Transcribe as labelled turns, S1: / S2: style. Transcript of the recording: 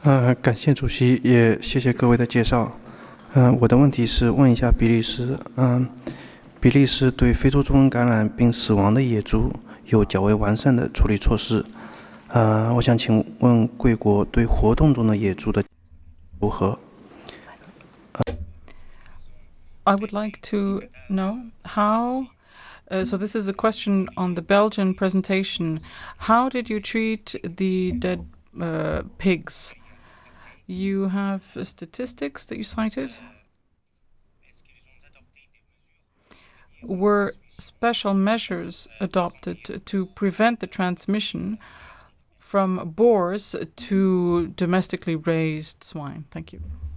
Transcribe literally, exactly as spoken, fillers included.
S1: 呃，感谢主席，也谢谢各位的介绍。嗯、呃我的问题是问一下比利时，嗯、比利时对非洲猪瘟感染并死亡的野猪有较为完善的处理措施。呃，我想请问贵国对活动中的野猪的如何？
S2: I would like to know how. Uh, so this is a question on the Belgian presentation. How did you treat the dead uh, pigs? You have statistics that you cited. Were special measures adopted to prevent the transmission from boars to domestically raised swine? Thank you.